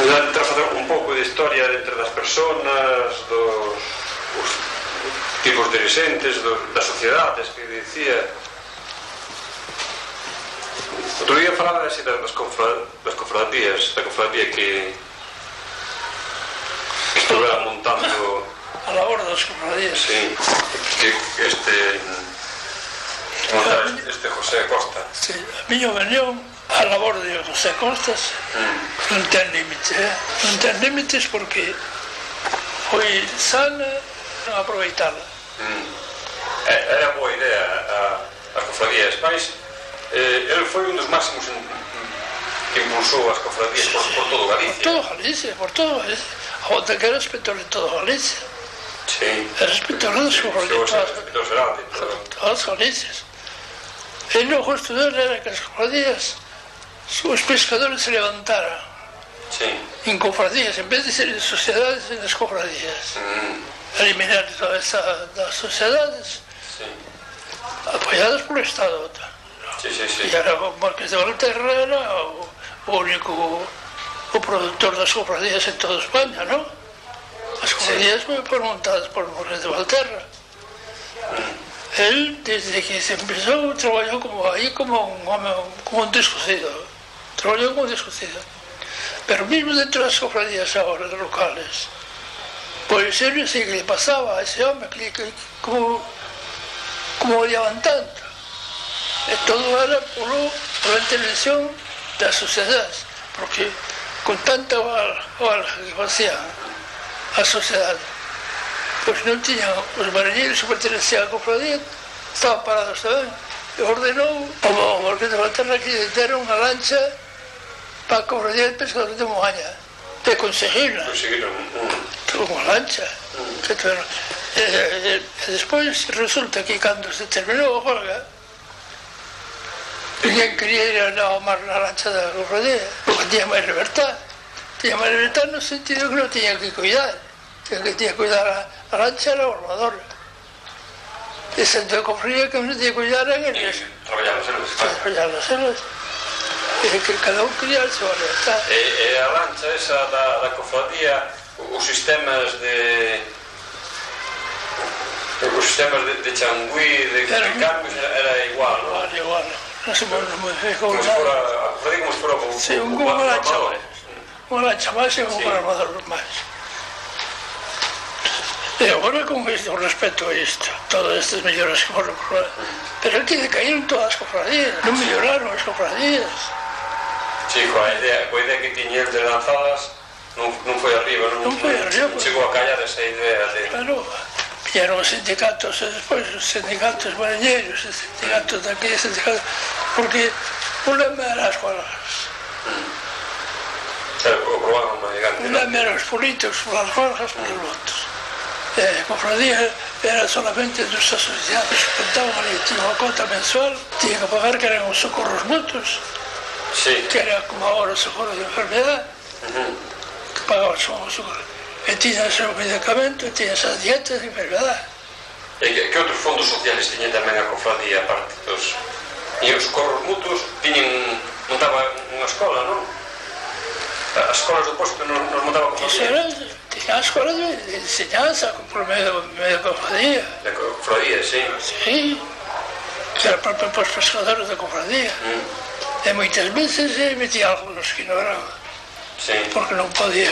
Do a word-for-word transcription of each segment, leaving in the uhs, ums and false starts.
Vou tentar facer un pouco de historia entre das personas, dos os tipos dirigentes, dos, das sociedades que dicía. Outro día falaba así das, confra, das cofradías, da cofradía que, que estuvera montando a labor das cofradías. Sí, que este este José Costa. Sí, a miña opinión, a labor de José Costas mm. non ten límites, eh? non ten límites porque foi sana non aproveitarla. Mm. Era boa idea a, a cofradías, mas eh, ele foi un dos máximos en, que impulsou as cofradías por, por todo Galicia. Por todo Galicia, por todo Galicia. A volta que era respecto de todo Galicia. Sí. Era respecto de las cofradías. Todas Galicias. E no justo dele era que as cofradías, os pescadores se levantaran. Sí. En cofradías, en vez de ser en sociedades, en las cofradías. Mm. Eliminar todas las sociedades. Sí. Apoyadas por el Estado. Sí, sí, sí. E era o Marqués de Valterra era o, o único o productor das cofradías en toda España, non? As cofradías sí. Foron montadas por o Marqués de Valterra. Mm. Él, desde que se empezou, traballou como aí como un home, como un descosido. Traballou como un descosido. Pero mesmo dentro das cofradías agora, locales, pois ele sí que le pasaba a ese home que, que como como odiaban tanto. E todo era por, por a intervención das sociedades, porque con tanta valga que facían a sociedade, pois non tiñan os mariñeiros que pertenecían a cofradía, estaban parados tamén, e ordenou o Marqués de Valterra que lle deron unha lancha para a cofradía de pescadores de Moaña, e conseguiron unha lancha que tuveron. E, e, e despois resulta que cando se terminou a folga, ninguén quería ir a mar na lancha da cofradía, porque tiña máis libertad. Tiña máis libertad no sentido que non tiña que cuidar. Que que tiña que cuidar a, a lancha era o armador. E sendo de cofradía que non tiña que cuidar en eles. Traballar las eles. Traballar las eles. E que cada un quería a súa libertad. E, e a lancha esa da, da cofradía, os sistemas de... os sistemas de, de changüí, de, de cambios, era, era igual, non? Igual, igual. Non se modificou nada. Como se fora, a cofradía como se fora un, sí, un, un, un lancha máis. Unha lancha máis e un sí. Armador máis. E agora con este, con respecto a isto, todas estas melloras que foron por... Pero aquí decaíron todas as cofradías, non melloraron as cofradías. Sí, coa idea, coa idea que tiña el de lanzadas, non, non foi arriba, non, non foi arriba, non chegou a callar esa idea de... Claro, viñeron os sindicatos e despois os sindicatos mariñeiros, os sindicatos daqui, os sindicatos... Porque o lema era as huelgas. Mm. Claro, o programa máis gigante, non? O lema era os políticos por as huelgas, por os votos. E a cofradía era solamente dos asociados que contaban ali, tinha unha conta mensual, tinha que pagar que eran os socorros mutuos, sí. Que era como agora o socorro de enfermedade, uh-huh. Que pagaban os socorros. E tiña o seu medicamento, e tiña esas dietas de enfermedade. E que, que outros fondos sociales tiña tamén a cofradía, aparte dos... E os socorros mutuos tiñen... montaba unha escola, non? As escolas do posto non nos montaba cofradía. Tiña a escola de, de enseñanza por medio de cofradía. De cofradía, sí. Sí, que era propio para os pescadores da cofradía. Mm. E moitas veces eh, metía algunos que non eran. Sí. Porque non podía...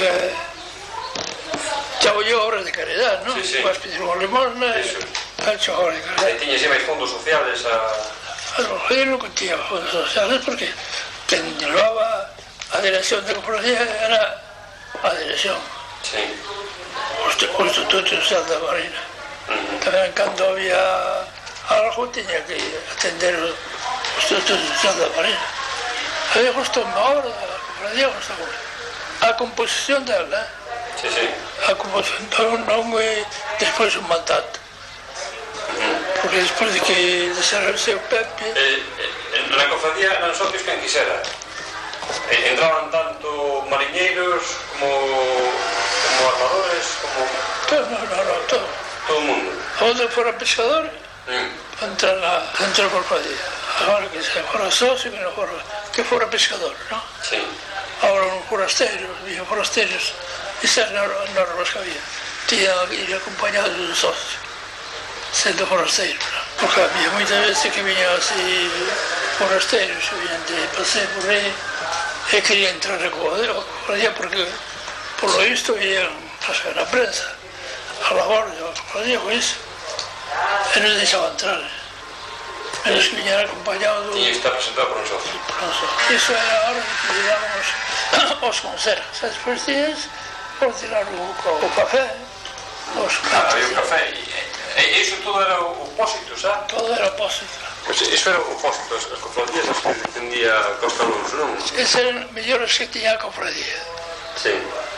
Chavo yo obras de caridade, non? Sí, sí. Vas pedir unha limosna e hecho obras de caridade. E tiña máis fondos sociales a... A cofradía non tiña fondos sociales porque quen llevaba a dirección da cofradía era a dirección. Sí. O Instituto Social da Marina. Uh-huh. Tamén cando había algo tiña que atender o Instituto Social da Marina. A mí gustou unha obra da cofradía, gustou a composición dela. Sí, sí. A composición non, non é despois un mandato. Uh-huh. Porque despois de que desarrollase o Pepe... Eh, eh, na cofradía eran socios quen quisera. Eh, entraban tanto mariñeiros como, como armadores, como... Todo, no, no, no, todo. Todo o mundo. Onde fora pescador, mm. entra na, dentro da cofradía. Agora que se fora socio, que non fora, que fora pescador, non? Sí. Ahora un forastero, había forasteros, esas normas que había, tenían que ir acompañados de un socio, siendo forasteros. Porque había muchas veces que venían así forasteros, que venían de paseo por ahí, y querían entrar a cofradía porque, por lo visto, veían pasar la prensa, a la guardia, a la cofradía, pues, y no les dejaban entrar. Menos que vinieran acompañados. Y está presentado por nosotros. Por nosotros. Eso era ahora que llevábamos os conservas. Después días, por tirar o, o café, os ah, había un café. E, e iso todo era o opósito, sabe? Todo era opósito. Pues iso era o opósito, as, as cofradías as que defendía Costa Alonso, non? Esas eran mellores que tiña a cofradía. Sí.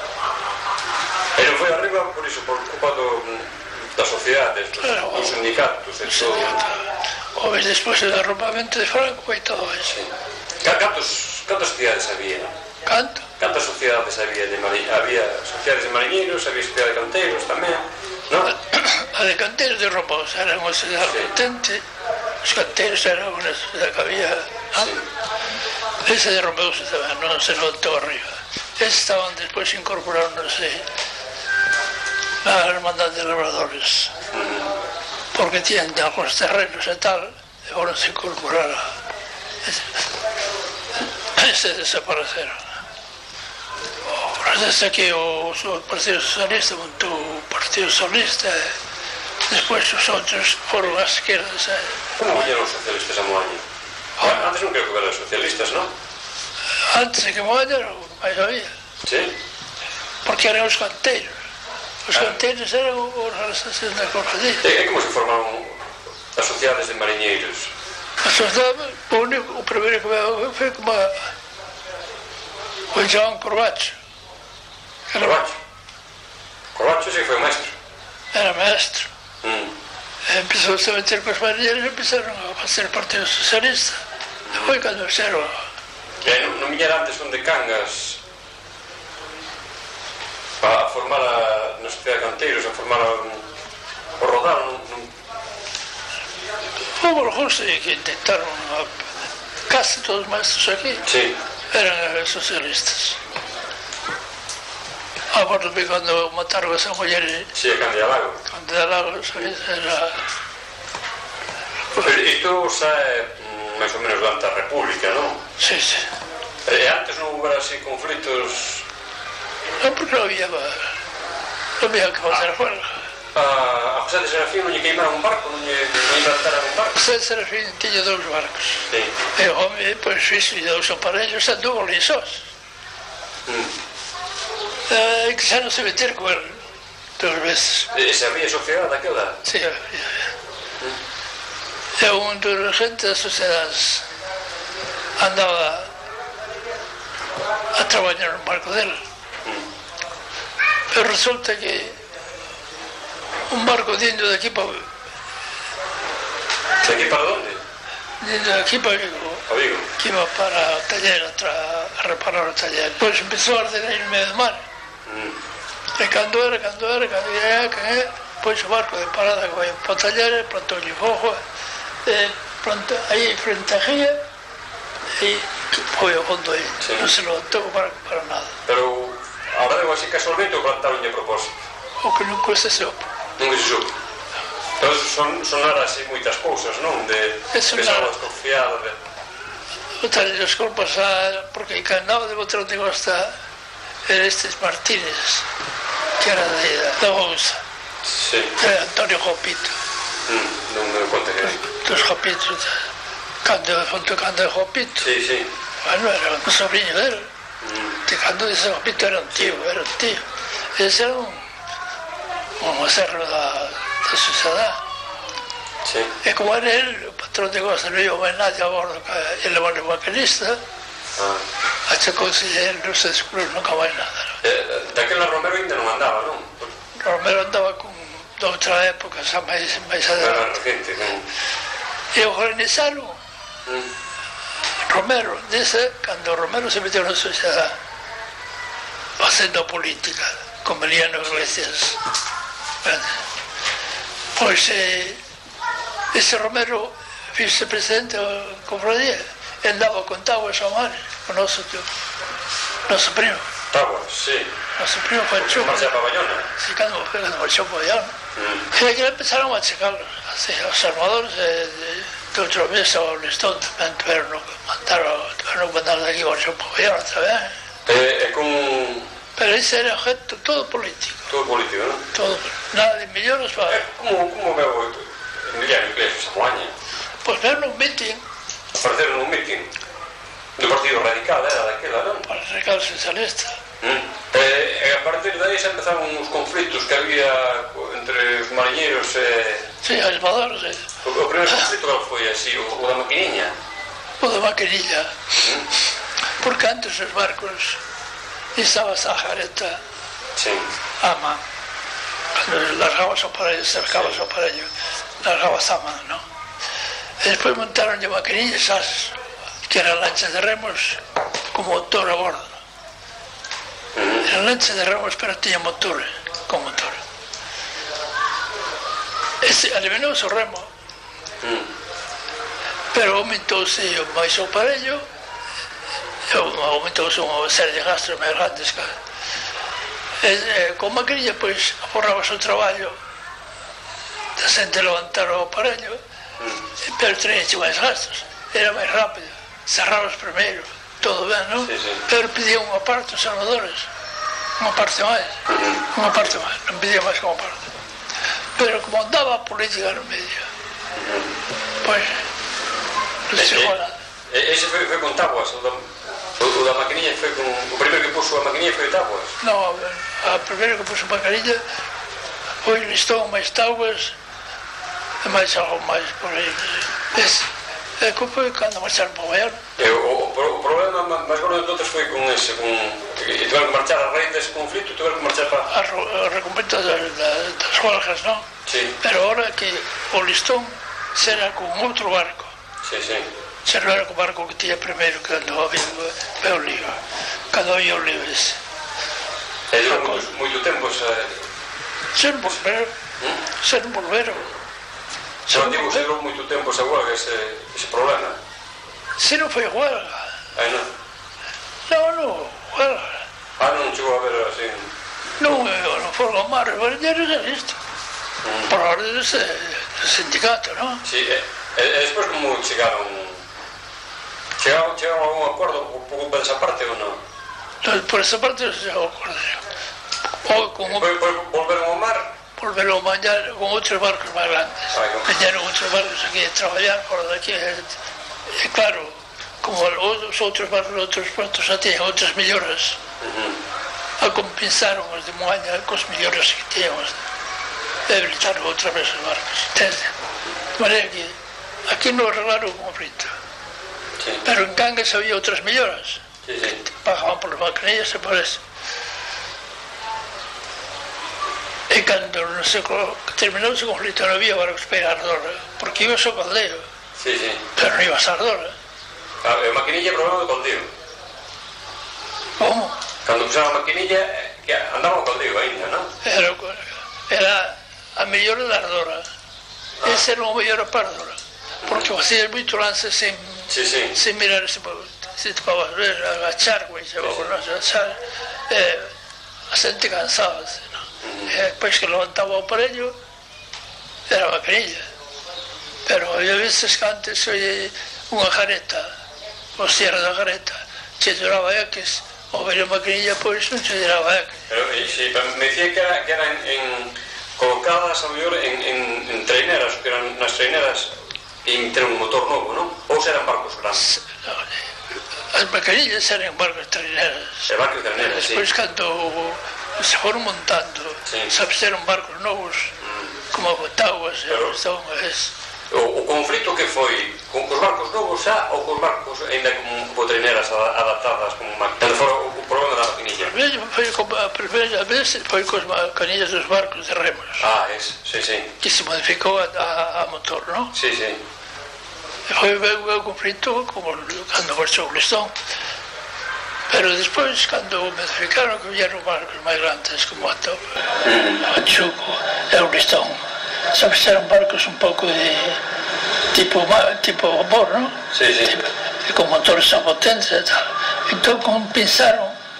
E non foi arriba por iso, por culpa do, das sociedades, dos, claro, dos sindicatos, e todo. O ves despois do derrumbamento de Franco e todo eso. Sí. Cantos, cantas sociedades había? Canto? Cantas sociedades había de mari... había sociedades de mariñeiros, había sociedade de canteiros tamén, non? A de canteiros derrumbouse, eran unha sociedade sí. Potente, os canteiros eran unha sociedade que había. Sí. Ese derrumbouse tamén, non se notou arriba. Eses estaban despois incorporándose na Hermandad de Labradores. Uh-huh. Porque tienen algunos terrenos e tal, e foron se incorporar a... Ese desapareceron. Desde que o, o Partido Socialista montou o Partido Socialista, e despois os outros foron as esquerdas. E... Como viñeron os socialistas a Moaña? Ah, antes non creo que eran socialistas, non? Antes de que Moaña non máis había. Sí? Porque eran os canteiros. Os canteiros eran a organización da cofradía. E como se formaron as sociedades de mariñeiros? A sociedade, o, único, o primeiro que me foi como a, o João Corbacho. Corbacho? Corbacho sí foi maestro. Era maestro. Mm. Empezou a meter com os mariñeiros e empezaron a fazer o Partido Socialista. E foi cando fixeron. E non, non viñera antes un de Cangas para formar a, na sociedade de canteiros, a formar a, o rodar, non... non... Houve algúns que intentaron, a, casi todos os maestros aquí sí. Eran socialistas. Agora, cando mataron a esa muller... Sí, a Candida Lago. Candida Lago, era... Pero isto sae máis ou menos durante a República, non? Sí, sí. E antes non houbera así conflitos... Non, porque non había, non había que fazer a huelga. A José de Serafín non lle queimaron un barco, non lle inventaron un barco? José de Serafín tiña dous barcos. Sí. E o home, pois, fixe dous aparellos, anduvo lixos. Mm. E que xa non se meter con el dos veces. E se había sociedade daquela? Sí, había. Mm. E un dos xente das sociedades andaba a traballar no barco dele. Pero resulta que un barco dentro de aquí para... ¿De aquí para dónde? Dentro de aquí para Vigo. ¿A Vigo? Que iba para o taller, a reparar o taller. Pois empezou a arder aí no medio do mar. Mm. E cando era, cando era, cando era, cando era, pois o barco de parada que vai para o taller, plantou o fogo, e pronto, aí frente a ría, e foi ao fondo aí. Sí. Non se levantou o barco para nada. Pero... Ahora debo así casualmente ou plantaronlle a propósito? O que nunca se sopo. Nunca se sopo. Entón son, sonar así moitas cousas, non? De pesar desconfiado, de... Botarlle as culpas a... Porque que andaba de botar onde gosta era estes Martínez, que era de, da Bolsa. Sí. Era Antonio Jopito. Mm, non me conta que é. Dos Jopitos. Cando foi tocando o Jopito. Sí, sí. Bueno, era un sobrinho dele. Mm. Que cando ese Jopito era un tío, era un tío. Ese era un, un acerro da, da sociedade. Sí. E como era el, o patrón de Gosta, non iba máis nadie a bordo, que ele era o maquinista, ah. achacouse ele, non se descubriu nunca máis nada. Eh, daquela Romero ainda non andaba, non? Romero andaba con de outra época, xa máis, máis adelante. Gente, non? E o organizaron mm. Romero, dice, cando Romero se meteu na sociedade, facendo política, con Meliano Iglesias. Pois, eh, ese Romero, vicepresidente da cofradía, andaba con tábuas a mar, o noso tío. Noso primo. Taguas, sí. Noso primo marchou. Marcha para Bayona. Sí, cando, cando marchou para Bayona. Mm. E aquí empezaron a checarlos, así, os armadores de, de, de outro mes ao listón tamén tiveron no mandaron, tiveron que mandar de aquí marchou para Bayona tamén. É con... Pero ese era gente todo político. Todo político, non? Todo, nada de millóns para... É como, como veo Emiliano Iglesias a Moaña? Pois ver nun meeting. Apareceron nun meeting do Partido Radical, era daquela, non? Para o Radical Socialista. Mm. E, e a partir de aí xa empezaron uns conflitos que había entre os mariñeiros e... Sí, os armadores. Eh. O, o primeiro conflito que foi así, o, o da maquiniña. O da maquinilla. Mm. Porque antes os barcos... Estabas a jareta sí. a man. Cuando largabas o aparello, cercabas sí. o aparello, largabas a man, ¿no? Y después montaron de maquinillas esas, que eran lanchas de remos con motor a bordo. Mm-hmm. Eran lanchas de remos, pero tenía motor, con motor. Ese eliminó su remo, mm. pero aumentóse máis o aparello. Aumentouse unha serie de gastos máis grandes que... E, e, con maquinilla, pois, aforrabas o traballo da xente levantar o aparello, mm. pero teníache máis gastos, era máis rápido, cerrabas primeiro, todo ben, non? Sí, sí. Pero pedían unha parte os armadores, unha parte máis, mm. unha parte máis, non pedían máis que unha parte. Pero como andaba a política no medio, mm. pois, non se chegou nada. Ese foi, foi con tabuas, o da, o da maquinilla foi con... O primeiro que puso a maquinilla foi tabuas? Non, a primeiro que puso a maquinilla foi listón, máis tabuas e máis algo máis por aí. Ese, e que foi cando marcharon para Bayona. E o, o, o problema máis gordo de todos foi con ese, con... E tiveron que marchar a raíz desse conflito, tiveron que marchar para... A, a recompensa das, das huelgas, non? Sí. Pero ahora que o listón será con outro barco. Sí, sí. Se non era o barco que tiña primeiro cando había o lío, cando había o lío ese. E durou moito, moito tempo esa... Se non volveron, ¿Mm? se non volveron. Se non digo, se durou moito tempo esa huelga, ese, ese problema. Se non foi huelga. Aí non? Non, non, huelga. Ah, non chegou a ver así... Non, non foron ao mar, os mariñeiros era isto. Mm. Por orden do sindicato, non? Sí, e, e despois como chegaron... Chegaron, chegaron a algún acordo por culpa desa parte ou non? No, por esa parte non se chegou a acordo. O, con un... Volveron ao mar? Volveron ao mar con outros barcos máis grandes. Ay, con... Veñeron outros barcos aquí a traballar fora daqui. E claro, como os outros barcos, outros portos xa tiñan outras melloras, uh-huh. a compensaron os de Moaña cos melloras que tiñamos. E habilitaron outra vez os barcos. Entende? De maneira que aquí non arreglaron o conflito. Sí. Pero en Cangas había outras melloras, sí, sí. que pagaban por maquinillas e por eso. E cando non se terminou ese conflito non había barcos para ir a Ardora, porque iba só Caldeo, sí, sí. pero non ibas a Ardora. A maquinilla é problema do Caldeo. Como? Cando pusaba a maquinilla, que andaba o Caldeo ainda, non? Era, era a mellora da Ardora, ah. ese era o mellor para Ardora, porque facías moito lance sen... Sí, sí. Sin mirar se, se te pavas ver, agachar, güey, se va con nos agachar, eh, a xente cansábase, non? Uh-huh. E depois que levantaba o aparello, era a maquinilla. Pero había veces que antes oye unha jareta, o cierre da jareta, che duraba X, o ver a maquinilla, pois non che duraba X. Pero, sí, me decía que, era, que eran en, colocadas, a mellor, en, en, en traineras, que eran nas traineras, e ter un motor novo, non? Ou eran barcos grandes? As maquinillas eran barcos traineras. E barcos traineras, sí. Despois, cando se foron montando, sí. se fixeron barcos novos, mm. como Taguas, pero, e son es... o, o conflito que foi con os barcos novos xa ou cos barcos ainda como traineras adaptadas como maquinillas? Foi o, o problema da maquinilla? Foi a primeira vez foi cos maquinillas dos barcos de remos. Ah, es, sí, sí. Que se modificou a, a, a motor, non? Sí, sí. Foi o conflito como cando marchou o listón, pero despois cando modificaron que vieron barcos máis grandes como a o Chuco e o listón, se fixeron barcos un pouco de tipo tipo vapor, non? Sí, sí. Tipo, e con motores tan potentes e tal. Entón compensaron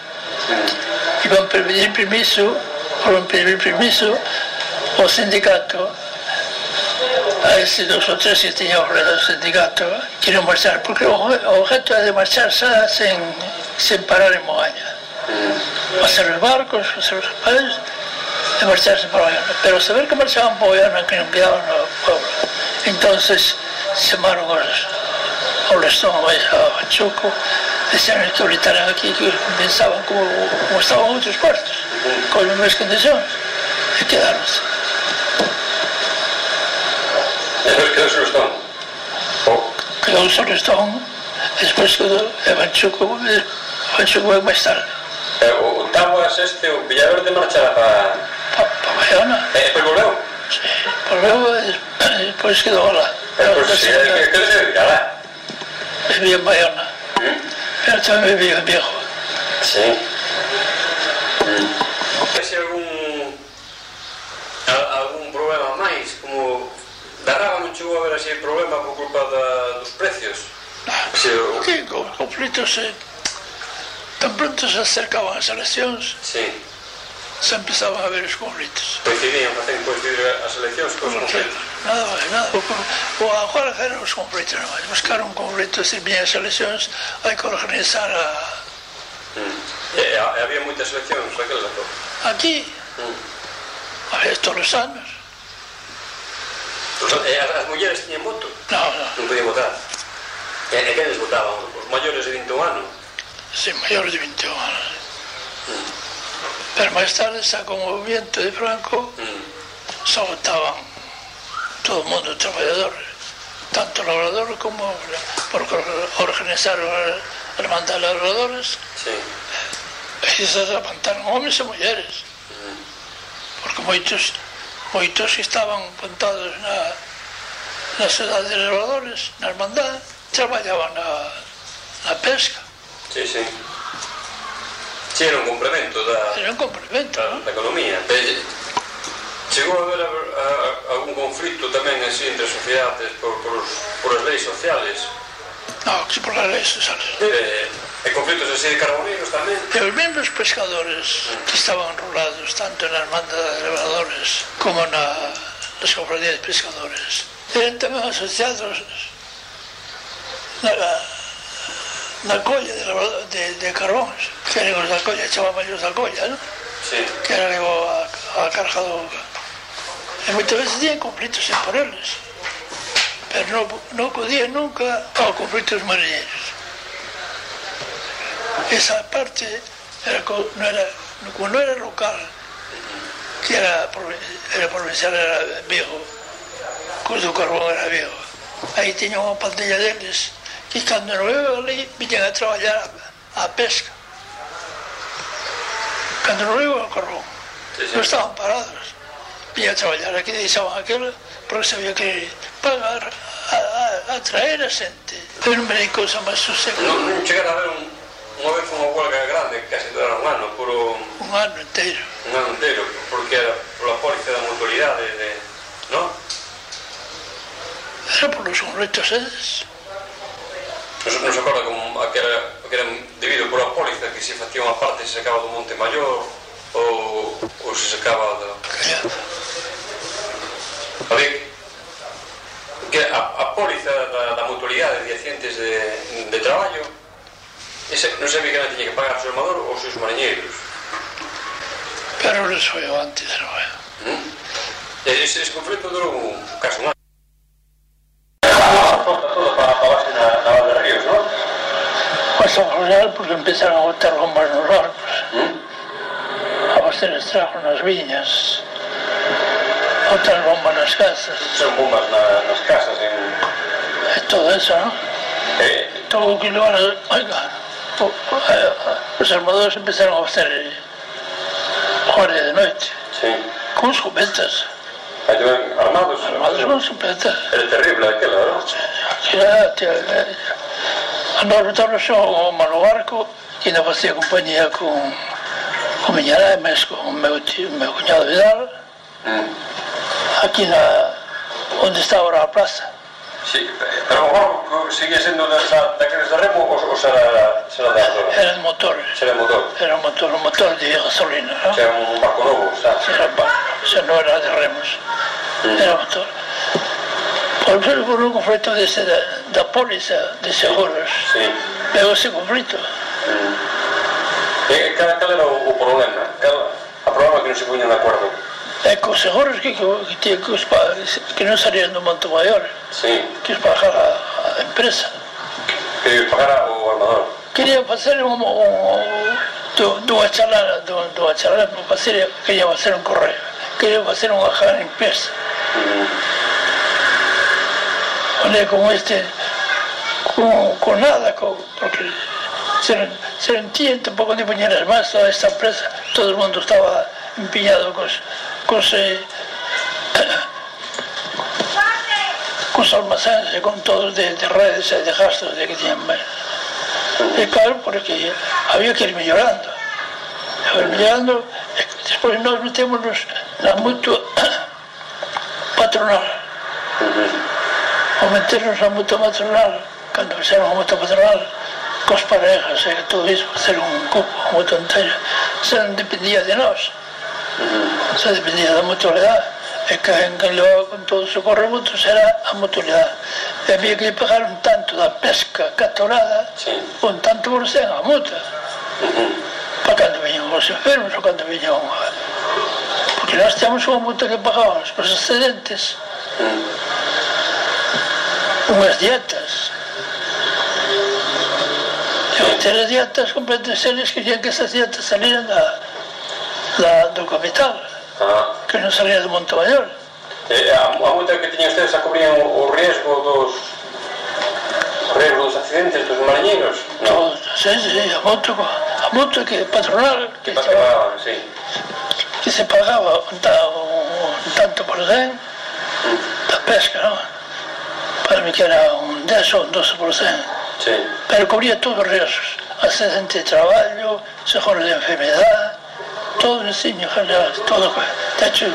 Mm. Iban pedir permiso, foron pedir permiso ao sindicato, a ese dos ou tres que tiña o do sindicato, querían marchar, porque o objeto é de marchar xa sen, sen parar en Moaña. Mm. Hacer os barcos, hacer os países, e marcharse para Moaña. Pero saber que marchaban para Moaña, que non quedaban no pueblo. Entonces, chamaron os, ao Lestón, a Chuco, dixeron que ahoritaran aquí, que pensaban como, como estaban outros puertos, con as mesmas condicións, e quedaronse. Quedou o Lestón? Quedou o Lestón, despois quedou Evan Chuco, Evan Chuco veio máis tarde. O Taboas este, o Villaverde marchara para... Para Bayona. E depois volveu? Sí, volveu e despois quedou lá. Depois, sí, que quedou se vivía lá? Vivía en Bayona. Pero tamén vivía en Viejo. Sí. Ese algún... algún problema máis, como... Da Raba non chegou a haber así problema por culpa dos precios? Non, que conflitos... Tan pronto se acercaban as eleccións, sí. Se empezaban a ver os conflitos. Coincidían facendo coincidir as eleccións cos conflitos? Nada máis, nada. O agora eran os conflitos, non máis. Buscaron conflitos, se viñan as eleccións, hai que organizar a... Mm. E, e había moitas eleccións aquelas a todo? Aquí? Mm. Había todos os anos. E as, as mulleres tiñan voto? Non, non. Non podían votar? E, e quenes votaban? Os maiores de vinte e un anos? Sí, maiores de vinte e un anos. Mm. Pero máis tarde, xa con o movimento de Franco, mm. xa votaban todo o mundo, traballadores, tanto labradores como porque organizaron a Hermandad de Labradores, sí. E se levantaron homens e mulleres, mm. porque moitos, moitos que estaban apuntados na, na cidade de Labradores, na Hermandad, traballaban na, na pesca. Sí, sí. Sí, era un complemento da... Era un complemento, da, ¿no? Da economía. E, chegou a haber a, a, algún conflito tamén así entre as sociedades por, por, os, por as leis sociales? Non, que por as leis sociales. E, e conflitos así de carboneiros tamén? E os mesmos pescadores mm. que estaban enrolados tanto na Hermandad de Labradores como na, nas cofradías de pescadores eran tamén asociados na... na colla de, de, de carbóns, que eran os da colla, chamaban os da colla, non? Sí. Que eran a, a carga do... E moitas veces tiñan conflitos en por eles, pero non, non acudían nunca ao conflito dos mariñeiros. Esa parte era, non era, como non era local, que era, era provincial, era Vigo, cos do carbón era Vigo. Aí tiñan unha pandilla deles, que cando non iban ali, viñan a traballar a, a pesca. Cando non iban ao carbón, sí, sí. Non estaban parados. Viñan a traballar, aquí deixaban aquilo, porque sabía que pagar a, a, a traer a xente. Eu non me dei cousa máis sosego. Non, non chegar a ver un, unha vez unha huelga grande, que casi durara un ano, puro... Un ano inteiro. Un ano inteiro, porque era pola póliza da mutualidade, de... non? Era por os conflitos eses. Non, non se acorda como a que, era, a que era debido por a póliza que se facía unha parte se sacaba do Monte Maior ou, ou se sacaba do... A ver, que a, a póliza da, da mutualidade de accidentes de, de traballo ese, non sabía que non tiña que pagar o seu armador ou os seus mariñeiros. Pero les foi antes, non é? ¿Mm? Ese, ese conflito durou un caso un ano. Todo para a base na, na Val de Ríos, non? Pues ao final, porque empezaron a botar bombas nos barcos, ¿Mm? A bater estragos nas viñas, a botar bombas nas casas. Son bombas na, nas casas, en... E todo eso, non? Eh? Todo o que levan a... Oiga, o, a, a, os armadores empezaron a bater guardia de noite. Sí. Con escopetas. Aí armados? Armados con escopetas. Era terrible aquela, non? Era, a nos botaron só o mano barco, que ainda facía compañía con o Miñarames, con o meu, tío, meu cuñado Vidal, mm. Aquí na, onde está ahora a plaza. Sí, pero o barco sigue sendo daqueles de remo ou será de motor? Era de motor. Será de motor? Era un motor, un motor de gasolina, non? Era un barco novo, xa? Era un barco, xa non era de remos, era motor. Por exemplo, por un conflito deste da, da póliza de seguros, veo ese conflito. E cal era o problema? A problema que non se poñan de acordo? É que os seguros que, que, que, que, os, que non salían do Monte Maior, sí. Que os pagara a empresa. Que os pagara o armador? Querían facer un, un, dunha charla, dunha charla, querían facer un correo, querían facer unha gran empresa. Olha, como este, con, con nada, con, porque se, se non tiñan tampouco de poñer as más toda esta empresa, todo o mundo estaba empiñado cos, cos, eh, cos almacenes e con todos de, de redes e de gastos de que tiñan ben. E claro, porque había que ir mellorando. A ir mellorando, e despois nós metémonos na mutua patronal. Ao meternos na mutua patronal, cando fixeron a mutua patronal, cos parejas e todo iso, facer un cupo, un mutua inteiro, se non dependía de nós. Se dependía da mutualidade, e que en que levaba con todo o socorro mutuo era a mutualidade. E había que pagar un tanto da pesca catorada, un tanto por cen a mutua, para cando veñan os enfermos ou cando veñan unha... Porque nós temos unha mutua que pagábamos os excedentes, unhas dietas. E ao ter as dietas completamente eles querían que esas dietas salieran da, da, do capital, ah. Que non salía do Monte Maior. E a, a multa que tiñan ustedes a cubrían o, o riesgo dos o riesgo dos accidentes dos mariñeiros? No. Todo, sí, sí, a multa, a multa que patronal que, que, pagaban, sí. Que se pagaba un, un tanto por cen mm. da pesca, non? Para mí que era un dez ou un doce por cen. Sí. Pero cubría todos os riesgos, accidente de traballo, seguro de enfermedade, todo o ensiño general, todo. De hecho,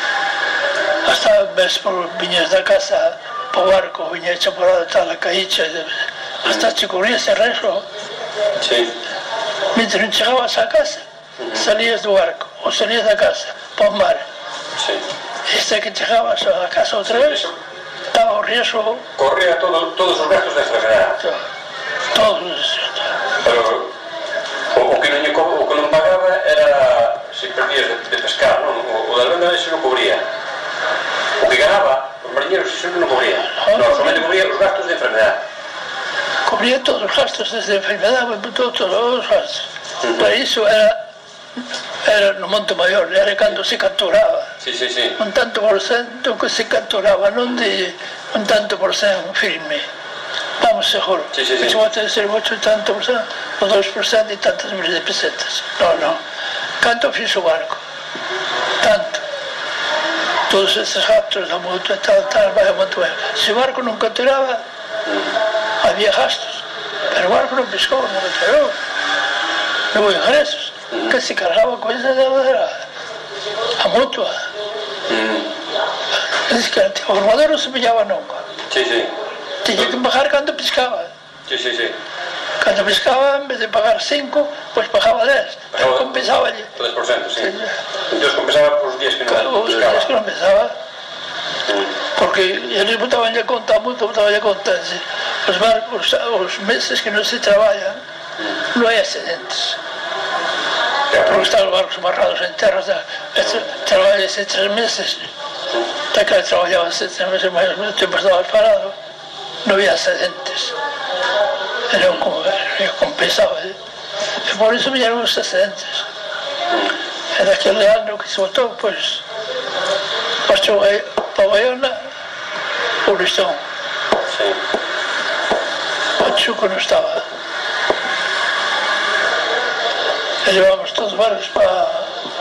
hasta ves por viñas da casa, po barco, viña hecha por a tal, a caixa, hasta che cubría ese riesgo. Sí. Mientras non chegabas a casa, uh-huh. Salías do barco, ou salías da casa, po mar. Sí. Este que chegabas a casa outra vez, estaba o riesgo... Corría todo, todos os gastos de enfermedade. Todos. Pero o, o, que non, o que non pagaba era se perdías de, de pescar, non? O, o da venda ese non cubría. O que ganaba, os mariñeiros ese non cubría. No, no, solamente cubría os gastos de enfermedade. Cubría todos os gastos desde enfermedade, todos, todos os gastos. Uh-huh. Para iso era, era no Monte Maior, era cando se capturaba. Sí, sí, sí. Un tanto por cento que se capturaba, non de un tanto por cento firme. Vamos, seguro. Sí, sí, sí. Se pode ser ocho tanto por cento, o dos por cento e tantas miles de pesetas. No, no. Canto fixo o barco? Tanto. Todos estes gastos da mutua, tal, tal, vai a mutua. Se o barco non capturaba, había gastos. Pero o barco non pescou, non capturou. Non houve ingresos. Mm. Que se cargaba con esa deuda era a mutua. Mm. Es que o armador non se pillaba nunca. Sí, sí. Tiña que pagar cando pescaba. Sí, sí, sí. Cando pescaba, en vez de pagar cinco, pois pues pagaba dez. Pero compensaba allí. dez por cento, sí. sí. Entón compensaba por os días que non claro, pescaba. Os días que non pescaba. Mm. Porque eles botaban a conta, a multa botaban a conta. Os, barcos, os meses que non se traballan, mm. non hai accidentes. Claro. Porque están os barcos amarrados en terra. Traballas tres meses. Até que traballabas tres meses, mais o tempo estabas parado. Non había accidentes. Era un compensaba. E por iso viñeron os accidentes. E daquele ano que se botou, pois, marchou para Baiona o listón. Sí. O Chuco non estaba. E levamos todos os barcos para...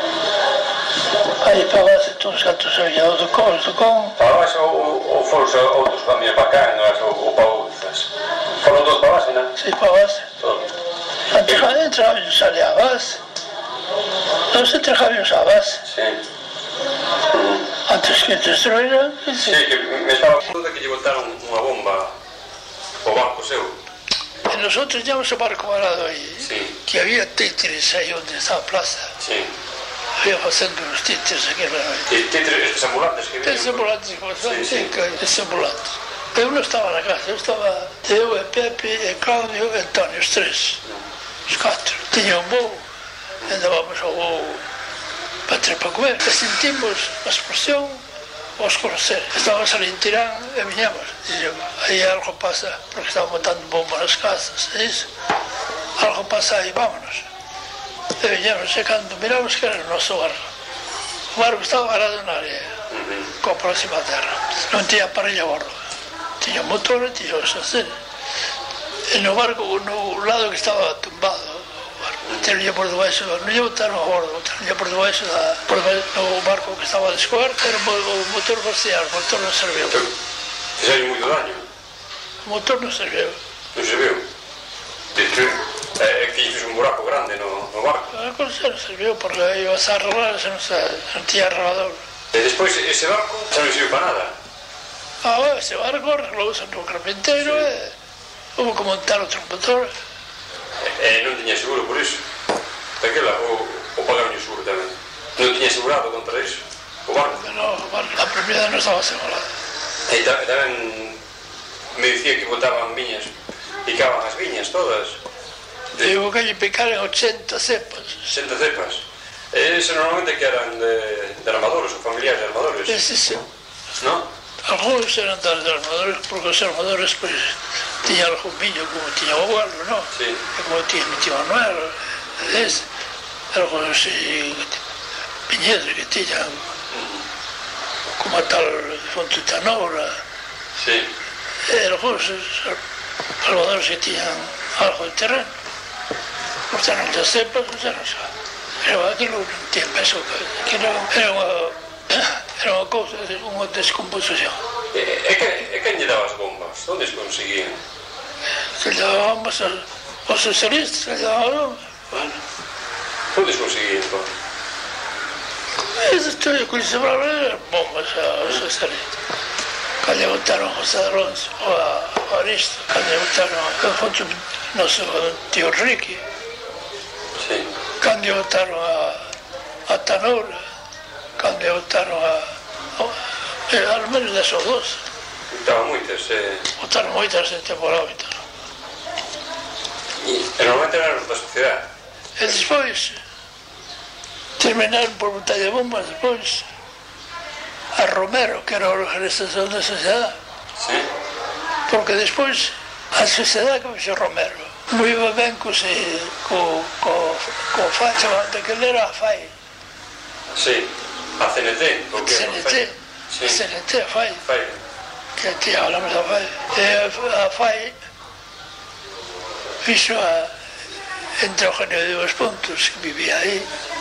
aí para base, todos os cantos había o do Con, do Con. Para base ou foron outros camiños para Cangas ou para Ouzas? Foron todos para base, non? Si, para base. Todos. Antes entrábamos ali a base. Nós entrábamos a base. Sí. Antes que destruíran, sí. Sí, que me estaba acordando que lle botaron unha bomba ao barco seu. E nosotros teníamos o barco varado aí, sí. Que había títeres aí onde está a plaza. Sí. Había facendo os títeres aquela noite. Títeres, estes ambulantes que viñan. Estes ambulantes, como son, sí, sí. Estes ambulantes. Eu non estaba na casa, eu estaba eu e Pepe e Claudio e Antonio, os tres. Os catro. Tiña un voo, andábamos ao voo para ter para comer. E sentimos a explosión aos conocer. Estábamos ali en Tirán e viñamos. Dixemos, aí algo pasa, porque estaban botando bomba nas casas, e iso. Algo pasa aí, vámonos. E viñamos, e cando miramos que era o noso barco. O barco estaba varado na área, uh-huh. Coa próxima terra. Non tiña parrilla a bordo. Tiña motor e tiña os hacer. E no barco, no lado que estaba tumbado, tería por debaixo, non lle botaron a bordo, tería por debaixo da, por debaixo, no barco que estaba descoberto, era o motor vaciar, o motor non serviu. Fixeron moito daño? O motor non serviu. Non serviu? É que fixe un buraco grande no, no barco? A cosa non serviu, porque iba a arreglar, se non, non tiña arreglador. E despois ese barco xa non serviu para nada? Ah, ese barco arreglouse no carpinteiro e houve que montar outro motor. E non tiña seguro por iso? Daquela, o, o pagaron o seguro tamén? Non tiña segurado contra iso? O barco? Non, a propiedade non estaba asegurada. E tamén me dicía que botaban viñas, picaban as viñas todas. Digo que lle picaran ochenta cepas. ochenta cepas? E ese normalmente que eran de, de armadores ou familiares de armadores? Ese sí. Non? Alguns eran das de armadores, porque os armadores, pois, tiña algún viño como tiña o abuelo, non? Sí. E como tiña mi tío Manuel, ese, algúns viñedos que tiñan, uh-huh. Como a tal Fontutanoura, sí. E algúns armadores que tiñan algo de terreno, cortaron as cepas, cortaron xa. Pero aquilo non tiña peso, que era unha... Era unha cousa, unha descomposición. E, e, que, e quen lle daba as bombas? Onde se conseguían? Se lle daban bombas aos socialistas, se lle daban bombas. Bueno. Onde se conseguían, entón? Eso estoy con ese problema, bombas aos socialistas. Cando lle botaron a José Alonso, ou a Aristo, cando lle botaron a Foncho, noso tío Ricky. Sí. Cando lle botaron a, a Tanoura. Cando lle botaron a... a al menos desos dos. Botaban moitas, eh... Botaron moitas en temporada, botaron. E, e normalmente eran os da sociedade. E despois, terminaron por botar de bombas, despois, a Romero, que era a organización da sociedade. Sí. Porque despois, a sociedade que fixo Romero, non iba ben co, se, co, co, co F A I, chamaban daquele era a F A I. Sí. A C N T, o que? C N T, sí. C N T, a F A I. F A I. Que tía, hablamos da F A I. E a F A I fixo a, entre Eugenio de dos Puntos, que vivía aí,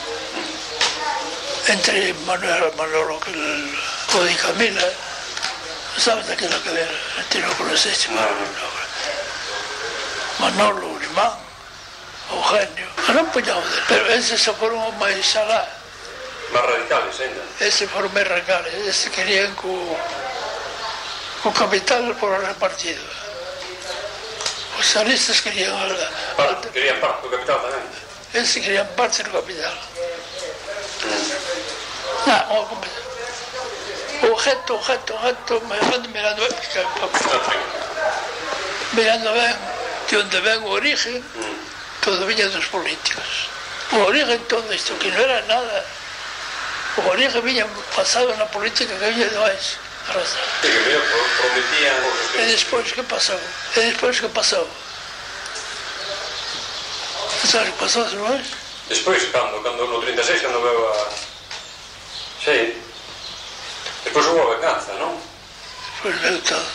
entre Manuel Manolo, que el, o Di Camila, sabes daquilo que era, ti non conoces, no, no. Manolo, Urimán, Eugenio, non puñamos dele, pero ese se foron máis alá. Más radicales, ainda. Ese foron máis radicales, ese querían co, co capital por repartido. Os socialistas querían... Par, querían parte do capital tamén. Ese querían parte do capital. Mm. Non, o capital. O objeto, objeto, objeto, mirando, mirando ben, mirando ben, de onde ven o origen, mm. todo viña dos políticos. O origen todo isto, que non era nada. O origen viña pasado na política que viña de máis. Sí, que mellor prometían... E despois que pasou? E despois que pasou? Sabes que pasou, non é? Despois, cando, cando no trinta e seis, cando veo a... Sí. Despois houve a venganza, non? Despois veo todo.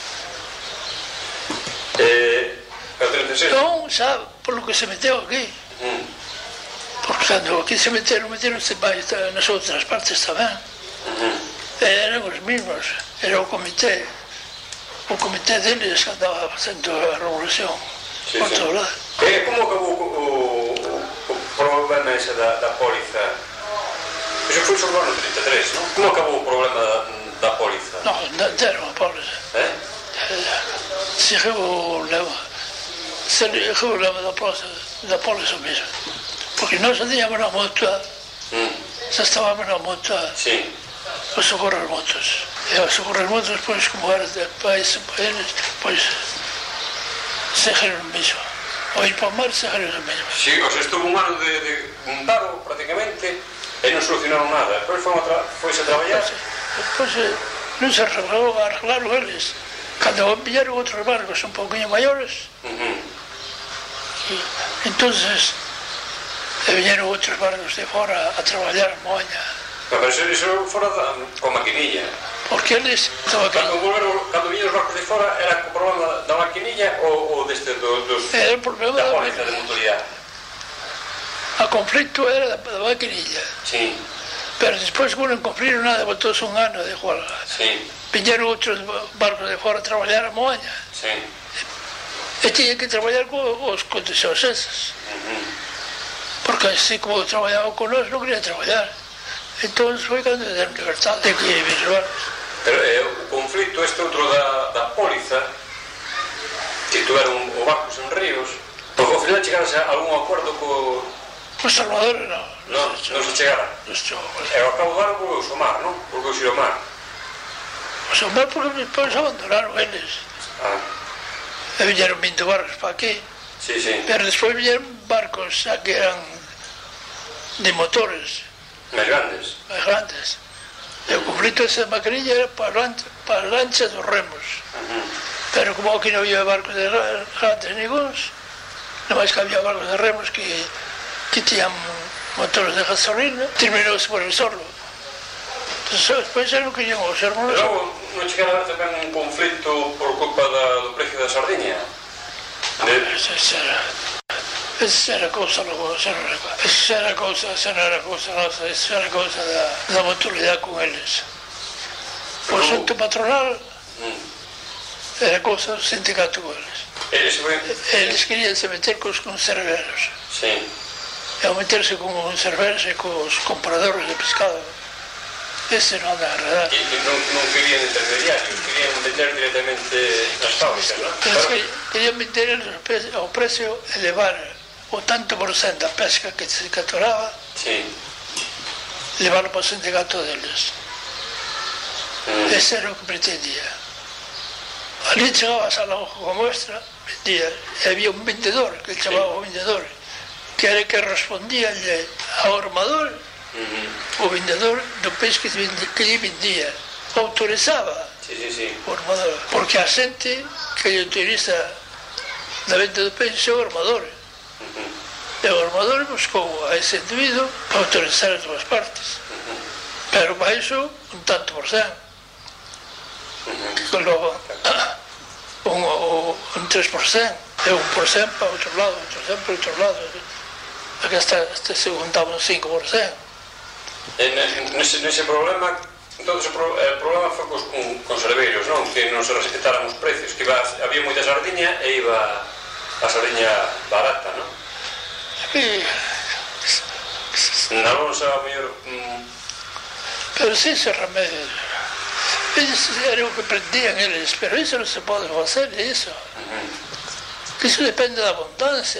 Eh... O trinta e seis... Non, sabe, polo que se meteu aquí. Mm. Porque cando aquí se meteron, meteronse máis nas outras partes tamén. Uh-huh. Eran os mismos, era o comité, o comité deles que andaba facendo a revolución. Sí, sí. E como acabou o, o, o problema ese da, da póliza Iso foi sobre o ano trinta e tres, non? Como acabou o problema da, da póliza? Non, non deron a póliza. Eh? Seguiu o lema, seguiu o lema da póliza, da póliza mesmo. Porque nós andíamos na mutua, Mm. xa estábamos na mutua, Sí. os socorros motos. E os socorros motos, pois, como era de país para eles, pois, seguiron o mesmo. O ir para o mar, seguiron o mesmo. Sí, o sea, estuvo un ano de, de un paro, prácticamente, e non solucionaron nada. Depois foi a, tra a traballar. Pois, eh, non se arreglaron, arreglaron eles. Cando pillaron outros barcos un pouquinho maiores, Uh -huh. e, entonces, e viñeron outros barcos de fora a traballar a moña. Pero iso, iso fora da, con maquinilla. Porque eles estaban aquí. Cando, volveron, cando viñeron os barcos de fora, era co problema da maquinilla ou, ou deste, do, dos, Era o problema da da póliza de motoridade? A conflicto era da, da maquinilla. Sí, Pero despois, como non cumpriron nada, botouse un ano de huelga. sí, Viñeron outros barcos de fora a traballar a moña. sí. E tiñan que traballar co, os condicións esas. Uh -huh. Porque así como traballaban con nós, non querían traballar. Entón foi cando deron libertad de que vir os barcos. Pero eh, o conflicto este outro da, da póliza, que tuveron os barcos en ríos, porque ao final chegaron a algún acordo co... Os salvadores non. Non, non se chegara. Os chavos. E ao cabo do ano volveu o mar, non? Volveu o mar. Os salvadores porque despois abandonaron eles. Ah, E viñeron vinte barcos para aquí. sí, sí. Pero despois viñeron barcos xa que eran de motores Mais grandes. máis grandes. E o conflito ese de maquinilla era para, lancha, para lanchas dos remos. Uh -huh. Pero como aquí non había barcos de grandes ningúns, non máis que había barcos de remos que, que tiñan motores de gasolina, terminouse por el sordo. Entón, despois xa non querían os hermanos. Pero logo non chegara a haber tamén un conflito por culpa da, do precio da sardiña? De... Esa era, esa era cousa logo, esa non era, esa era cousa, esa non era cousa nosa, esa era cousa da, da mutualidade con eles. O asunto patronal Mm. era cousa do sindicato con eles. Ese foi... Eles querían se meter cos conserveros. Sí. E ao meterse con os conserveros e cos compradores de pescado. Ese non anda a enredar. E que non, non querían intermediarios, querían vender directamente nas fábricas, non? Eles que, querían meter ao precio elevar o tanto por cento da pesca que se catoraba, Sí. levarlo para o sindicato deles. Mm. Ese era o que pretendía. Ali chegabas a la hoja como muestra, vendía, e había un vendedor, que ele chamaba o vendedor, que era que respondía ao armador, Uh -huh. o vendedor do peixe que, que lle vendía, autorizaba Sí, sí, sí. o armador, porque a xente que lle autoriza na venta do peixe é o armador. Uh -huh. E o armador buscou a ese individuo para autorizar as dúas partes. Uh -huh. Pero baixo un tanto por cento. Uh -huh. Que logo un, un tres por cento, e un por cento para outro lado, outro por cento para outro lado. Aquí hasta, hasta se juntaba un cinco por cento. Nese, nese problema, entonces, o problema foi cos con, conserveiros, non? Que non se respetaran os precios, que iba, había moita sardiña e iba a sardiña barata, non? E, Na lonxa, a mellor... Mm, pero sí se remedio. Eles era o que pretendían eles, pero iso non se pode facer, iso. uh -huh. Iso depende da abundancia.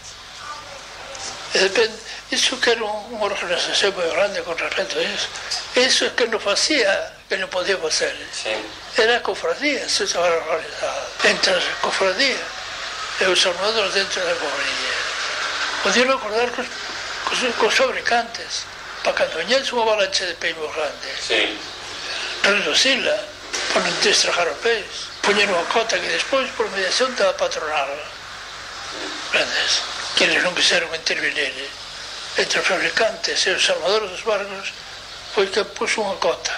E depende, iso que era unha organización moi grande con respecto a iso. Iso é que non facía, que non podía facer. Sí. Era a cofradía, se estaba organizada. Entre as cofradías e os armadores dentro da cofradía. Podían acordar cos, cos, cos fabricantes, para cando veñese unha avalancha de peixe moi grande. Sí. Reducila, para non te estragar o peixe. Poñer unha cota que despois, por mediación da patronal, grandes, que eles non quixeron intervenir entre os fabricantes e os armadores dos barcos, foi que puxo unha cota.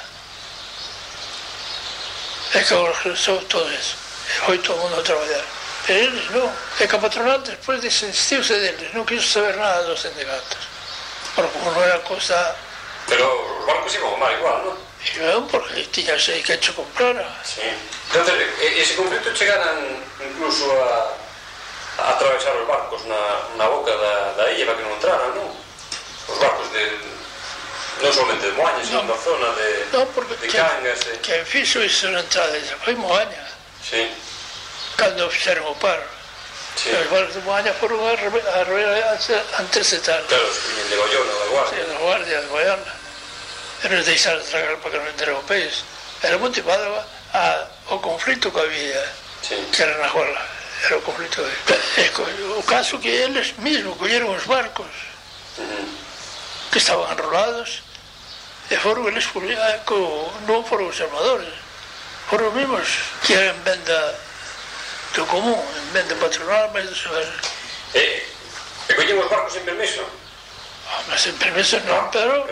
E que organizou todo eso. E foi todo o mundo a traballar. Pero eles non. E que a patronal despois desistiuse deles, non quiso saber nada dos sindicatos. Porque como non era cosa... Pero os barcos iban ao mar igual, non? E non, porque tiña sei que hecho comprara. Sí. Entonces, ese conflito chegaran incluso a, a atravesar os barcos na, na boca da, da illa para que non entraran, non? Os barcos de, non somente de Moaña, sino da zona de, no, porque de Cangas. Que, que fixo iso na entrada foi Moaña. Sí. Cando fixeron o paro. Sí. Os barcos de Moaña foron a, a, a interceptar. Claro, os que viñen de Goiona, da Guardia. Sí, da Guardia, de Goiona. E nos deixaron tragar para que non entraran o país. Era motivado a, ao conflito que había, sí. Que era na Guardia. Era o conflito de... O caso que eles mesmos colleron os barcos uh-huh. Que estaban enrolados e foron eles non foron os armadores, foron os mesmos que eran venda do común, en venda patronal, mas dos hogares. E, e collen os barcos sin permiso? Ah, mas sin permiso non, pero...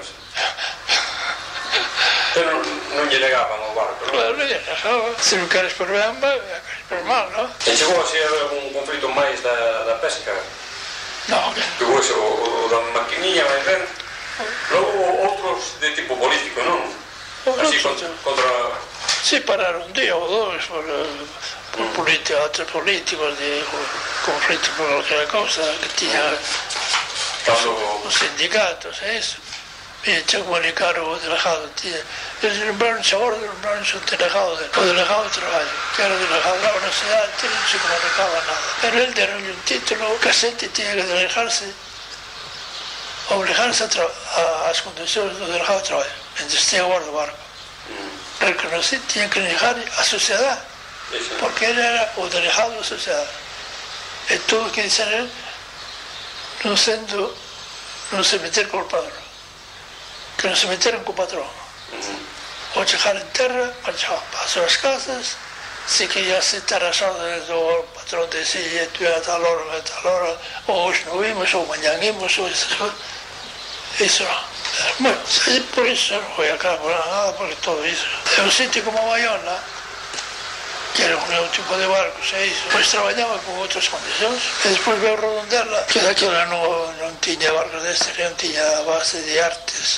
Pero non, non lle legaban o barco, non? Claro, lle legaban. Se non queres por ben, queres por mal, non? E chegou a ser un conflito máis da, da pesca? Non, que... Tuvo ese, o, o da maquinilla, máis ben? Logo outros de tipo político, non? Así contra... contra... Si, pararon un día ou dois por, por mm. políticos, outros políticos de conflito por aquela cousa que tiña os sindicatos e iso. E che comunicaron o delegado, eles lembraronse agora, lembraronse o delegado, o delegado de traballo, que era o delegado da universidade, que non se comunicaba nada. Pero ele deronlle un título, que a xente tiña que delegarse, obligarse a, a, as condicións do delegado de traballo, mentre estea a bordo do barco. Porque non se tiña que negar a sociedade, porque ele era o delegado da sociedade. E todo o que dixen ele, non sendo, non se meter con o padrón. Que non se meteran co patrón. Uh-huh. Ao chegar en terra, marchaban para as súas casas, se quería aceptar as órdenes do patrón de si tú a tal hora, a tal hora, ou hoxe non vimos, ou mañan imos, ou esas cousas. Iso non. Bueno, por iso non foi a cabo nada, porque todo iso. É un sitio como Bayona, que era un tipo de barcos, e iso, pois traballaba con outras condicións. E despois veo Redondela, que daquela non, non tiña barcos destes, non tiña base de artes.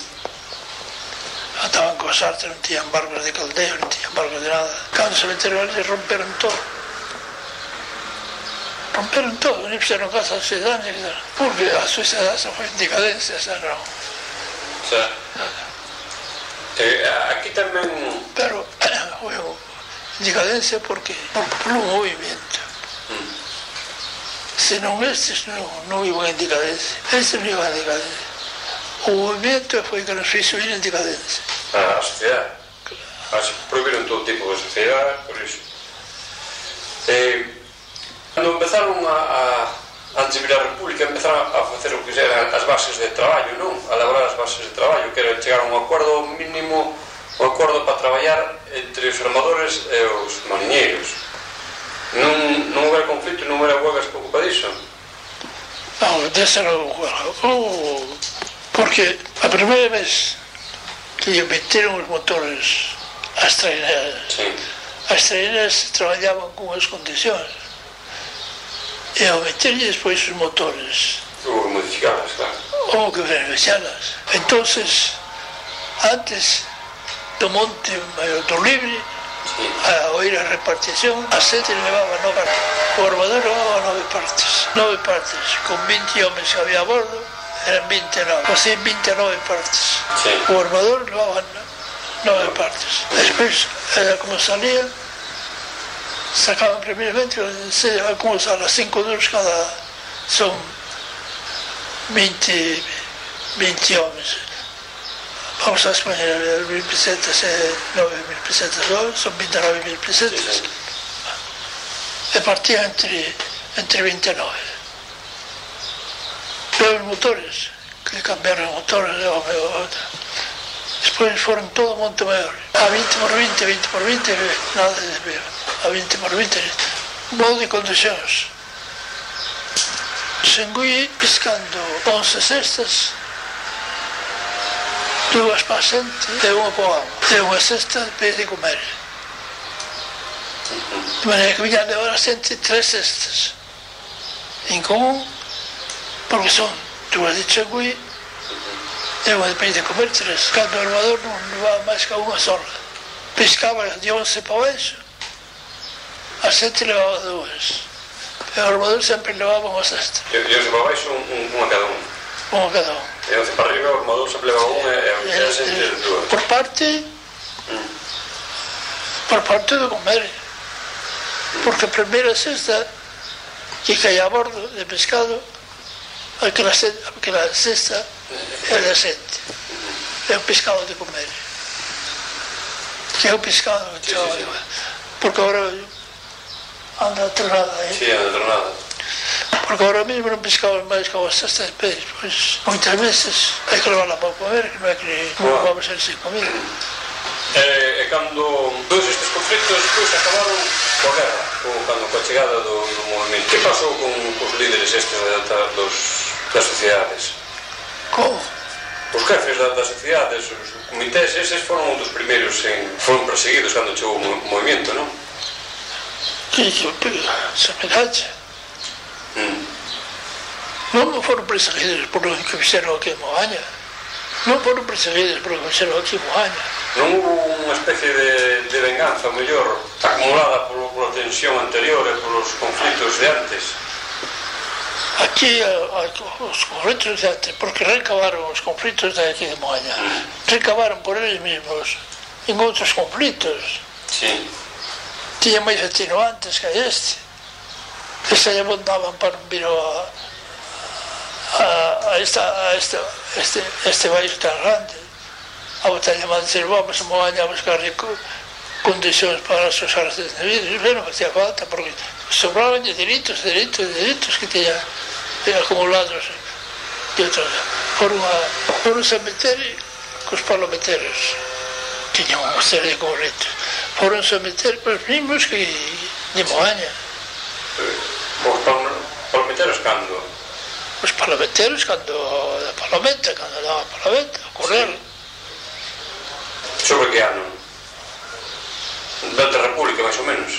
Andaban cos artes, non tiñan barcos de caldeo, non tiñan barcos de nada. Cando se meteron ali, romperon todo. Romperon todo, non fixeron casa a sociedade, porque a sociedade se foi en decadencia, xa non. Xa. Eh, aquí tamén... Pero, foi un... decadencia porque por, por un movimiento. Mm. Se non estes non, non iban en decadencia, estes non iban en decadencia. O movimiento foi que nos fixo ir en decadencia. A sociedade. Así prohibiron todo tipo de sociedade, por iso. Eh, cando empezaron a, a antes de vir a República, empezaron a facer o que eran as bases de traballo, non? A elaborar as bases de traballo, que era chegar a un acordo mínimo, un acordo para traballar entre os armadores e os mariñeiros. Non, non houve conflito, non houve huelgas por culpa disso? Non, desa non huelga. Oh, porque a primeira vez que lle meteron os motores ás traineras, sí. As traineras traballaban con as condicións. E ao meterlle despois os motores, houve modificadas, claro. Houve que beneficialas. Entonces, antes do monte do libre, sí. A oír a repartición, a sete levaba nove partes. O armador levaba nove partes. Nove partes, con vinte homens que había a bordo, eran vinte e nove. Así, vinte e nove partes. Sí. O armador levaba nove partes. Despois, era como salía, sacaban primeiramente, como a las cinco duros cada, son vinte, vinte homens. Vamos a España, mil pesetas e nove mil pesetas, son vinte e nove mil pesetas. E partía entre, entre vinte e nove. Pero os motores, que cambiaron motores, despois foron todo monte maior. A vinte por vinte, vinte por vinte, nada de desvío. A vinte por vinte, modo de condicións. Sengui pescando once cestas, dúas para a xente e unha para o amo. E unha cesta para de comer. De maneira que viñan levar a xente tres cestas. En común, porque son dúas de Sengui e unha de para de comer tres. Cando o armador non levaba máis que unha sola. Pescaba de once para baixo, a xente levaba dúas. E o armador sempre levaba unha cesta. E os para baixo, unha cada un? como cada un. E once para arriba, o armador se leva un e a xente de dúas. Por parte, mm. por parte do comer. Porque a primeira cesta que cae a bordo de pescado, aquela, aquela cesta é da xente. É o pescado de comer. Que é o pescado, sí, sí, sí. Porque agora anda tronada, eh? Sí, anda tronada. Porque agora mesmo non pescamos máis que as cestas de peixe, pois moitas veces hai que levarla para comer, que non é que non vamos a ser sin comida. E, e cando todos estes conflitos pois acabaron coa guerra, ou cando coa chegada do, do movimento, que pasou con os líderes estes dos, das sociedades? Como? Os jefes das da sociedades, os comités, eses foron dos primeiros en, foron perseguidos cando chegou o movimento, non? Que se medalla. Mm. Non foron perseguidos por o que fixeron aquí en Moaña. Non foron perseguidos por o que fixeron aquí en Moaña. Non hubo unha especie de, de venganza, mellor, acumulada por, por a tensión anterior e polos conflitos de antes? Aquí os conflitos de antes, porque recabaron os conflitos de aquí de Moaña, recabaron por eles mesmos en outros conflitos. Sí. Tiña máis atenuantes que este, que se abondaban para vir a, a, a, esta, a esta, este, este país tan grande. A batalla de dizer, vamos a Moaña a buscar condicións para as súas áreas de vida, e non hacía falta, porque sobraban de delitos, delitos, delitos que tiñan acumulados de outros. Foron a, foron a meter cos parlamenteros, tiñan unha serie de conflitos, foron a meter os mismos que de Moaña. Os parlamenteros cando? Os parlamenteros cando da parlamenta, cando daba a parlamenta, a correr. Sobre que ano? Durante a República, máis ou menos?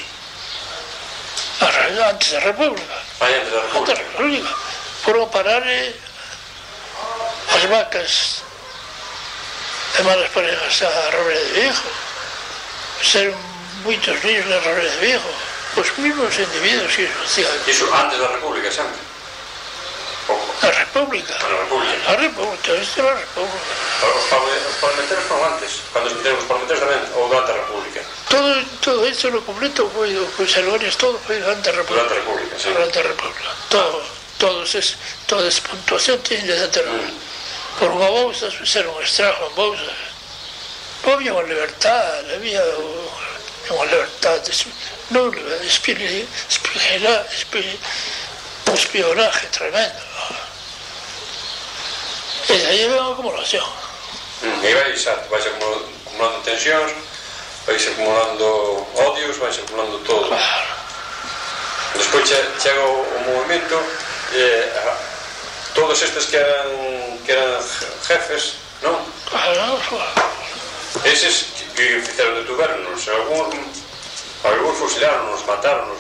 Antes da República. Ah, antes da República. Antes da República. Foron a parar eh, as vacas e malas parejas a Robledo de Vigo. Seron moitos niños de Robledo de Vigo. Os mismos individuos que hacían. Iso antes da República, sempre? A República. A República. A República, isto era a República. Os parlamenteros foron antes, cando se meteron os parlamenteros tamén, ou durante a República? Todo, todo isto no completo foi, pois Algorias, todo foi durante a República. Durante a República, sí. Durante a República. Todo, todos es, toda esa puntuación tiña durante a República. Mm. Por unha bolsa, fixeron un estrago en bolsa. Había unha libertad, había unha libertad, non, espionaje tremendo. E aí vem a acumulación. Mm, e vai, exacto, vais acumulando, acumulando tensións, vais acumulando odios, vais acumulando todo. Claro. Despois che, chega o, o movimento e a, todos estes que eran, que eran jefes, non? Claro, claro. Eses que fixeron de tubernos, algúns, algúns fusilaronos, mataronos.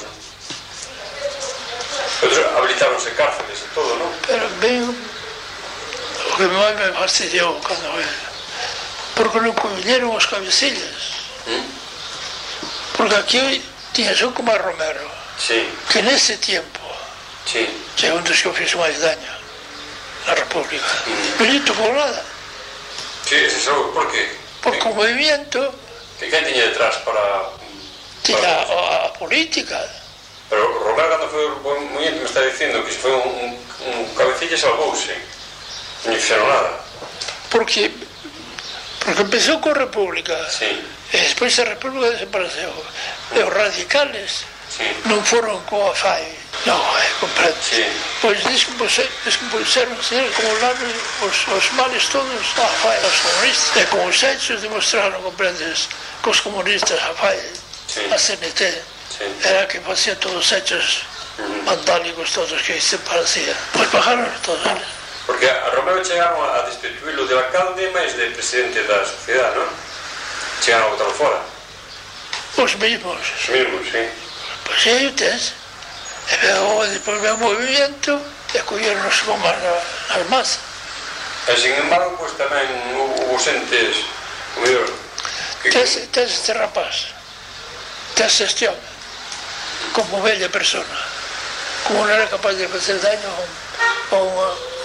Outros habilitáronse cárceles e todo, non? Pero ben, o que máis me fastidiou cando ve, porque non conviñeron os cabecillas. ¿Mm? Porque aquí tiñas un como a Romero, sí. Que nese tiempo, sí. Que é un dos que fixo máis daño na República, mm. non lle tocou nada. Sí, ese sabe por qué? Porque o movimiento que quen tiña detrás para... tiña para... a, a política. Pero Romero cando foi o movimento me está dicindo que se foi un, un, un cabecilla salvouse, non fixeron nada. Porque porque empezou con República, sí. E despois a República desapareceu. E os radicales sí. Non foron coa F A I, non, é comprende. Sí. Pois descompuseron como os, os males todos a F A I, os comunistas, e con os hechos demostraron, comprendes, que os comunistas, a F A I, sí. A C N T, sí. Era que facía todos os hechos uh-huh. Vandálicos todos que se parecían. Pois pagaron todos eles. Porque a Romero chegaron a destituílo de alcalde máis de presidente da sociedade, non? Chegaron a botarlo fora. Os mesmos. Os mesmos, sí. Pois aí o tes. E veo, depois veo o movimento e colleronnos como nas masas. E, sin embargo, pois tamén hubo xentes, o mellor... Tes, tes este rapaz, tes este home, como bella persona, como non era capaz de facer daño a unha,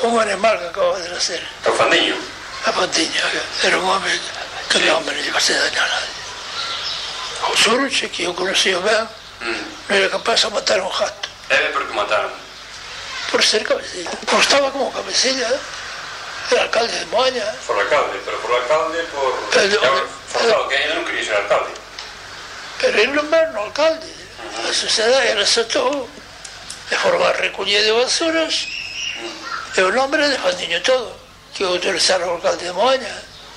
un animal que acaba de nacer. O Fandiño? A Fandiño, era un home que sí. Non me lle se dañar a nadie. O Suruche, que eu conocía ben, mm. non era capaz de matar un gato. E por que mataron? Por ser cabecilla. Por estaba como cabecilla, el alcalde de Moaña. Por alcalde, pero por alcalde, por... El, el, forzado, que ele non quería ser alcalde. Pero ele non era no alcalde. Uh-huh. A sociedade era aceptou de formar recollida de basuras uh-huh. e o nombre de Fandiño todo, que autorizaron o alcalde de Moaña.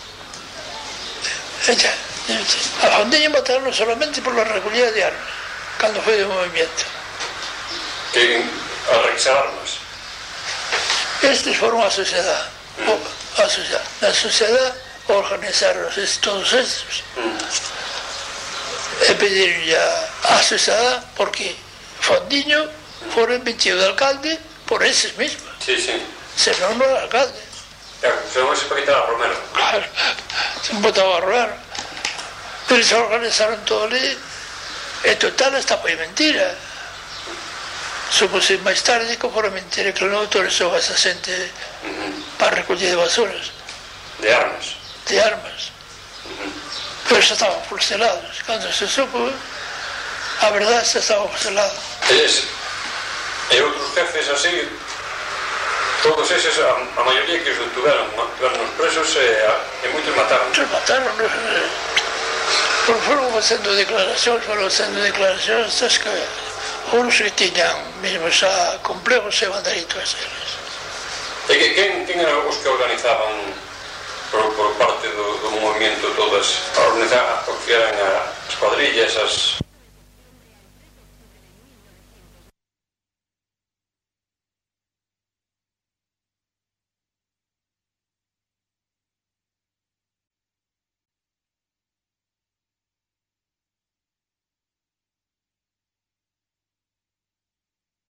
A Fandiño mataron solamente por la recollida de armas, cando foi de movimiento. Que a requisar armas? Estes foron a sociedade. Uh-huh. A sociedade. Na sociedade organizaron todos estes. Uh-huh. E pedironlle a sociedade porque Fandiño fora metido de alcalde por eses mismos. Sí, sí. Senón non era alcalde. Claro, senón se para quitar a Romero. Claro, se botaba a Romero. Pero se organizaron todo ali e total esta foi mentira. Supuse máis tarde que fora mentira que non autorizou a esa xente uh-huh. para recoller de basuras. De armas? De armas. Uh-huh. Pero xa estaban fusilados. Cando se supo, a verdade xa estaban fusilados. E outros jefes así, todos eses, a, a maioría que os detuveron, tuveron os presos e, e moitos mataron. Os mataron, eh, foron facendo declaracións, foron facendo declaracións estas que uns que tiñan mesmo xa complejos se van dereito a eles. E que, quen, quen eran os que organizaban por, por parte do, do movimento todas, a organizar o que eran as cuadrillas, as...